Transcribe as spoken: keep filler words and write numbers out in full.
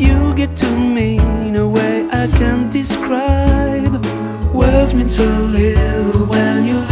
You get to me in a way I can't describe. Words mean so little when you